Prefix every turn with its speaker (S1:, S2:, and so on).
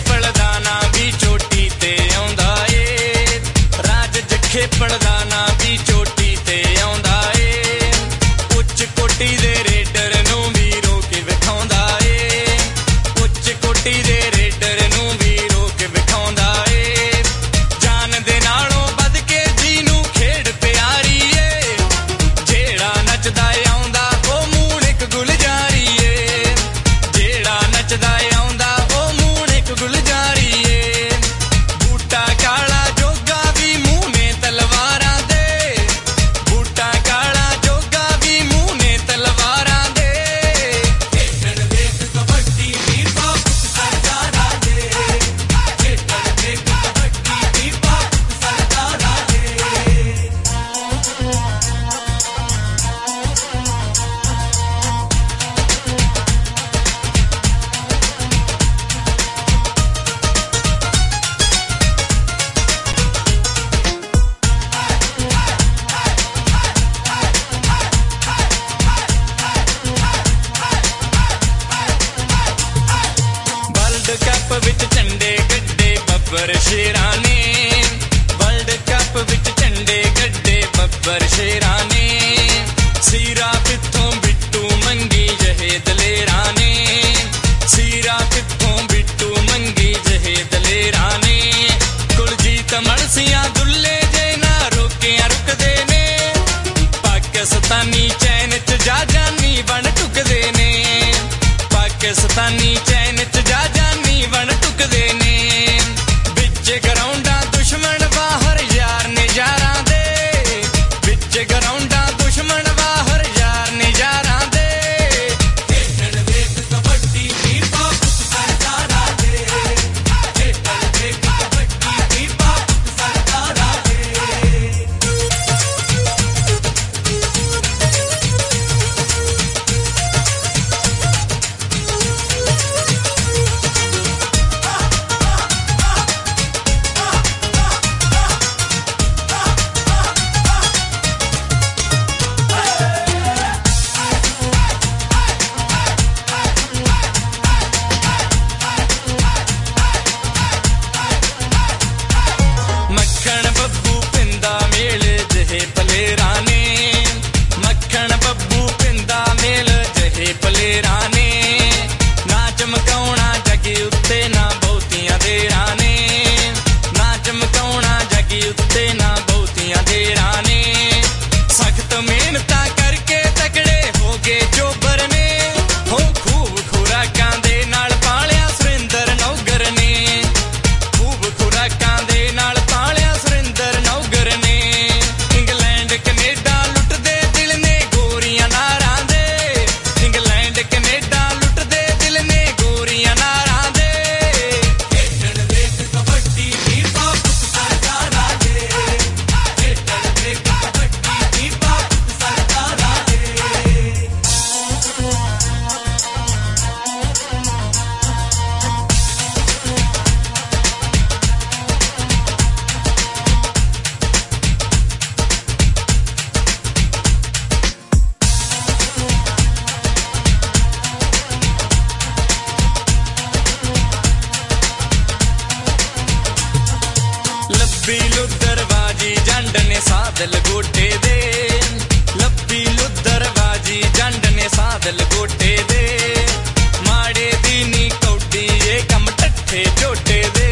S1: ਜਖੇਪਲ ਦਾ ਨਾਂ ਵੀ ਚੋਟੀ ਤੇ ਆਉਂਦਾ ਏ। ਰਾਜ ਜਖੇਪਲ ਦਾ ਨਾਂ ਵੀ ਚੋਟੀ ਤੇ ਆਉਂਦਾ ਏ। ਉੱਚ ਕੋਟੀ ਦੇ ਰੇਡਰ ਨੂੰ ਵੀ ਰੋਕ ਵਿਖਾਉਂਦਾ ਏ। ਉੱਚ ਕੋਟੀ ਦੇ ਰੇਡਰ ਨੂੰ ਵੀ ਰੋਕ ਵਿਖਾਉਂਦਾ ਏ। ਜਾਨ ਦੇ ਨਾਲੋਂ ਵੱਧ ਕੇ ਜੀ ਨੂੰ ਖੇਡ ਪਿਆਰੀ ਏ। ਜਿਹੜਾ ਨੱਚਦਾ ਆਉਂਦਾ ਉਹ ਮੂਣ ਇੱਕ ਗੁਲਜ਼ਾਰੀ ਏ। ਜਿਹੜਾ ਨੱਚਦਾ ਆਉਂਦਾ ਉਹ ਮੂਣ ਇੱਕ ਗੁਲਜ਼ਾਰੀ ਏ। ਬੂਟਾ ਕਾਲਾ ਜੋਗਾ ਵੀ ਮੂੰਹ ਨੇ ਤਲਵਾਰਾਂ ਦੇ। ਬੂਟਾ ਕਾਲਾ ਜੋਗਾ ਵੀ ਮੂੰਹ ਨੇ ਤਲਵਾਰਾਂ ਦੇ। ਖੇਡਣ ਵੇਖ ਕਬੱਡੀ ਵੀਰ ਬਾਪ ਸਰਦਾਰਾਂ ਦੇ। ਖੇਡਣ ਵੇਖ ਕਬੱਡੀ ਵੀਰ ਬਾਪ ਸਰਦਾਰਾਂ ਦੇ। ਵਰਲਡ ਕੱਪ ਵਿੱਚ ਝੰਡੇ ਗੱਡੇ ਬੱਬਰ ਸ਼ੇਰਾਂ ਨੇ। ਵਰਲਡ ਕੱਪ ਵਿੱਚ ਝੰਡੇ ਗੱਡੇ ਬੱਬਰ ਸ਼ੇਰਾਂ ਨੇ। ਸੀਰਾ ਪਿੱਥੋਂ ਬਿੱਟੂ ਮੰਗੀ ਜਹੇ ਦਲੇਰਾਂ ਨੇ। ਸੀਰਾ ਪਿੱਥੋਂ ਬਿੱਟੂ ਮੰਗੀ ਜਹੇ ਦਲੇਰਾਂ ਨੇ। ਕੁਲਜੀਤ ਮਲਸੀਆਂ ਦੁੱਲੇ ਜੇ ਨਾ ਰੋਕਿਆਂ ਰੁਕਦੇ ਨੇ। ਪਾਕਿਸਤਾਨੀ ਚੈਨ ਚ ਜਾ ਜਾਨੀ ਬਣ ਟੁਕਦੇ ਨੇ। ਪਾਕਿਸਤਾਨੀ ਚੈਨ ਚ ਜਾ ਜਾਨੀ ਬਣ ਟੁਕਦੇ ਨੇ। ਵਿੱਚ ਗਰਾਊਂਡਾਂ ਦੁਸ਼ਮਣ ਬਾਹਰ ਯਾਰ ਨੇ ਯਾਰਾਂ ਦੇ। ਵਿੱਚ ਗਰਾਊਂਡਾਂ ਦੁਸ਼ਮਣ ਬਾਹਰ ਯਾਰ ਨੇ ਯਾਰਾਂ ਦੇ। ਖੇਡਣ ਵੇਖ ਕਬੱਡੀ ਵੀਰ ਬਾਪ ਸਰਦਾਰਾਂ ਦੇ। ਖੇਡਣ ਵੇਖ ਕਬੱਡੀ ਵੀਰ ਬਾਪ ਸਰਦਾਰਾਂ ਦੇ। ਮੱਖਣ ਬੱਬੂ ਪਿੰਦਾ ਮੇਲ ਜਿਹੇ ਪਲੇਰਾਂ ਨੇ। ਮੱਖਣ ਬੱਬੂ ਪਿੰਦਾ ਮੇਲ ਜਿਹੇ ਪਲੇਰਾਂ ਨੇ। ਨਾ ਚਮਕਾਉਣਾ ਜੱਗ ਉੱਤੇ ਨਾ ਬਹੁਤੀਆਂ ਦੇਰਾਂ ਨੇ। ਨਾ ਚਮਕਾਉਣਾ ਜੱਗ ਉੱਤੇ ਨਾ ਬਹੁਤੀਆਂ ਦੇਰਾਂ ਨੇ। ਸਖਤ ਮਿਹਨਤਾਂ ਕਰਕੇ ਤਕੜੇ ਹੋ ਗਏ ਜੋਬਰ ਨੇ। ਹੋ ਖੂਬ ਖੁਰਾਕਾਂ ਦੇ ਨਾਲ ਪਾਲਿਆ ਸੁਰਿੰਦਰ ਨੌਗਰ ਨੇ। ਖੂਬ ਖੁਰਾਕਾਂ ਦੇ ਨਾਲ ਪਾਲਿਆ ਸੁਰਿੰਦਰ ਨੌਗਰ ਨੇ। ਇੰਗਲੈਂਡ ਕੈਨੇਡਾ ਲੁੱਟਦੇ ਦਿਲ ਨੇ ਗੋਰੀਆਂ ਨਾਰਾਂ ਦੇ। ਇੰਗਲੈਂਡ ਕੈਨੇਡਾ ਲੁੱਟਦੇ ਦਿਲ ਨੇ ਗੋਰੀਆਂ ਨਾਰਾਂ ਦੇ। ਖੇਡਣ ਵੇਖ ਕਬੱਡੀ ਵੀਰ ਬਾਪ ਸਰਦਾਰਾਂ ਦੇ। ਖੇਡਣ ਵੇਖ ਕਬੱਡੀ ਵੀਰ ਬਾਪ ਸਰਦਾਰਾਂ ਦੇ। ਲੱਭੀ ਲੁੱਦਰਵਾਜੀ ਜੰਡ ਨੇ ਸਾਦਲ ਗੋਟੇ ਦੇ। ਲੱਭੀ ਲੁੱਦਰਵਾਜੀ ਜੰਡ ਨੇ ਸਾਦਲ ਗੋਟੇ ਦੇ। ਮਾੜੇ ਦੀ ਨੀ ਕੌਡੀ ਇਹ ਕੰਮ ਟੱਠੇ ਝੋਟੇ ਦੇ।